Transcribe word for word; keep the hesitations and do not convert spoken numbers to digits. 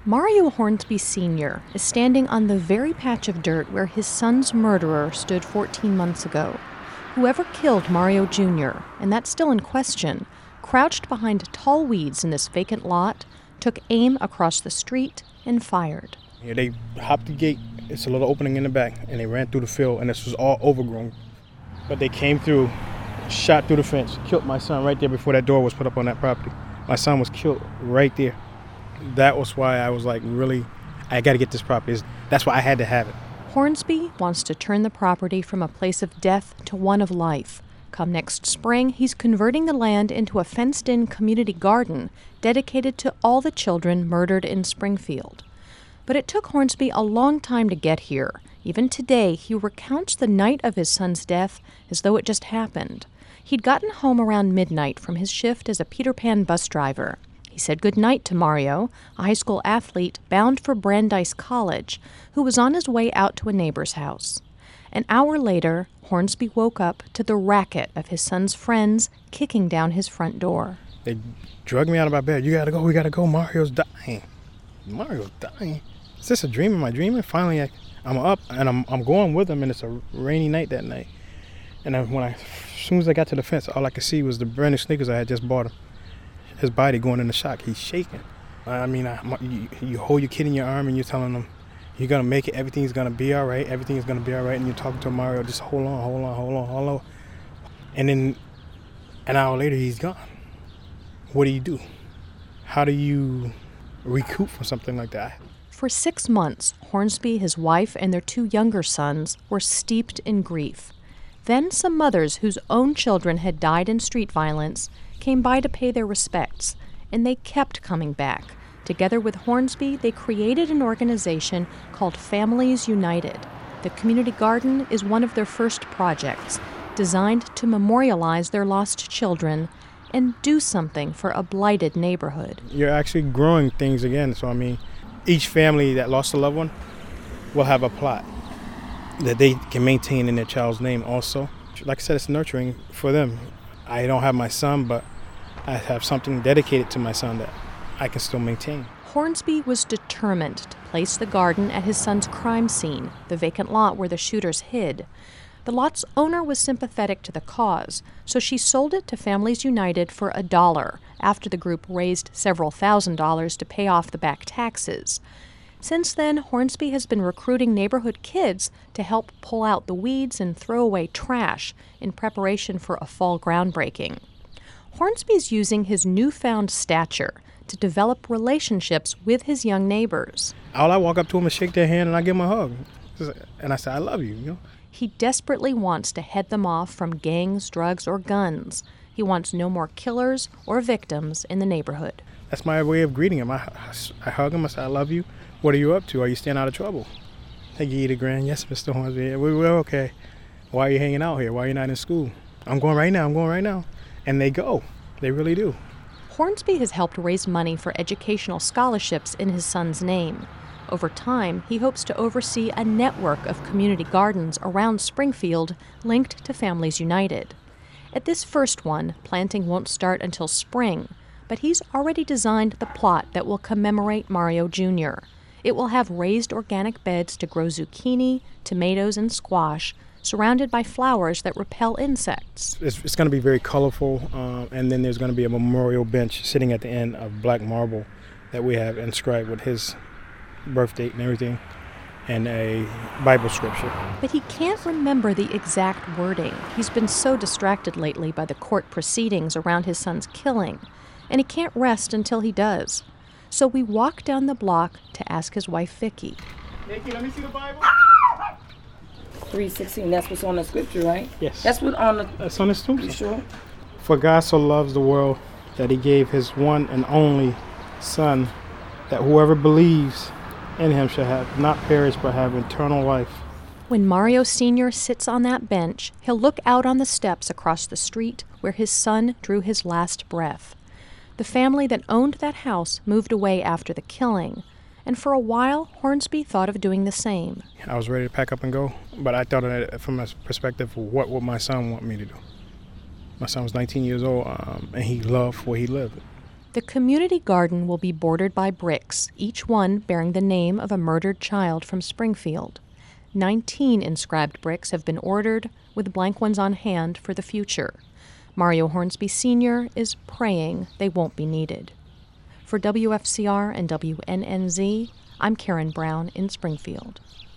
Mario Hornsby Senior is standing on the very patch of dirt where his son's murderer stood fourteen months ago. Whoever killed Mario Junior, and that's still in question, crouched behind tall weeds in this vacant lot, took aim across the street, and fired. Yeah, they hopped the gate. It's a little opening in the back, and they ran through the field, and this was all overgrown. But they came through, shot through the fence, killed my son right there before that door was put up on that property. My son was killed right there. That was why I was like, really, I got to get this property. That's why I had to have it. Hornsby wants to turn the property from a place of death to one of life. Come next spring, he's converting the land into a fenced-in community garden dedicated to all the children murdered in Springfield. But it took Hornsby a long time to get here. Even today, he recounts the night of his son's death as though it just happened. He'd gotten home around midnight from his shift as a Peter Pan bus driver. He said goodnight to Mario, a high school athlete bound for Brandeis College, who was on his way out to a neighbor's house. An hour later, Hornsby woke up to the racket of his son's friends kicking down his front door. They drug me out of my bed. You gotta go, we gotta go, Mario's dying. Mario's dying? Is this a dream? Am I dreaming? Finally, I, I'm up and I'm I'm going with him, and it's a rainy night that night. And I, when I, as soon as I got to the fence, all I could see was the brand new sneakers I had just bought him. His body going into shock. He's shaking. I mean, I, you, you hold your kid in your arm and you're telling him, you're going to make it. Everything's going to be all right. Everything is going to be all right. And you're talking to Mario, just hold on, hold on, hold on, hold on. And then an hour later, he's gone. What do you do? How do you recoup from something like that? For six months, Hornsby, his wife, and their two younger sons were steeped in grief. Then some mothers whose own children had died in street violence came by to pay their respects, and they kept coming back. Together with Hornsby, they created an organization called Families United. The community garden is one of their first projects, designed to memorialize their lost children and do something for a blighted neighborhood. You're actually growing things again. So, I mean, each family that lost a loved one will have a plot that they can maintain in their child's name also. Like I said, it's nurturing for them. I don't have my son, but I have something dedicated to my son that I can still maintain. Hornsby was determined to place the garden at his son's crime scene, the vacant lot where the shooters hid. The lot's owner was sympathetic to the cause, so she sold it to Families United for a dollar after the group raised several thousand dollars to pay off the back taxes. Since then, Hornsby has been recruiting neighborhood kids to help pull out the weeds and throw away trash in preparation for a fall groundbreaking. Hornsby's using his newfound stature to develop relationships with his young neighbors. All I walk up to them and shake their hand and I give them a hug. And I say, I love you, you know. He desperately wants to head them off from gangs, drugs, or guns. He wants no more killers or victims in the neighborhood. That's my way of greeting him. I, I hug him, I say, I love you. What are you up to? Are you staying out of trouble? Hey, you eat a grand. Yes, Mister Hornsby. We, we're okay. Why are you hanging out here? Why are you not in school? I'm going right now. I'm going right now. And they go. They really do. Hornsby has helped raise money for educational scholarships in his son's name. Over time, he hopes to oversee a network of community gardens around Springfield linked to Families United. At this first one, planting won't start until spring, but he's already designed the plot that will commemorate Mario Junior It will have raised organic beds to grow zucchini, tomatoes, and squash, surrounded by flowers that repel insects. It's, it's going to be very colorful, uh, and then there's going to be a memorial bench sitting at the end of black marble that we have inscribed with his birth date and everything, and a Bible scripture. But he can't remember the exact wording. He's been so distracted lately by the court proceedings around his son's killing, and he can't rest until he does. So we walk down the block to ask his wife, Vicki. Vicki, let me see the Bible. three sixteen, that's what's on the scripture, right? Yes. That's what on the... That's on his tombstone. You sure? For God so loves the world that he gave his one and only Son, that whoever believes in him shall have not perish but have eternal life. When Mario Senior sits on that bench, he'll look out on the steps across the street where his son drew his last breath. The family that owned that house moved away after the killing, and for a while, Hornsby thought of doing the same. I was ready to pack up and go, but I thought of it from a perspective of what would my son want me to do. My son was nineteen years old, um, and he loved where he lived. The community garden will be bordered by bricks, each one bearing the name of a murdered child from Springfield. Nineteen inscribed bricks have been ordered, with blank ones on hand for the future. Mario Hornsby Senior is praying they won't be needed. For W F C R and W N N Z, I'm Karen Brown in Springfield.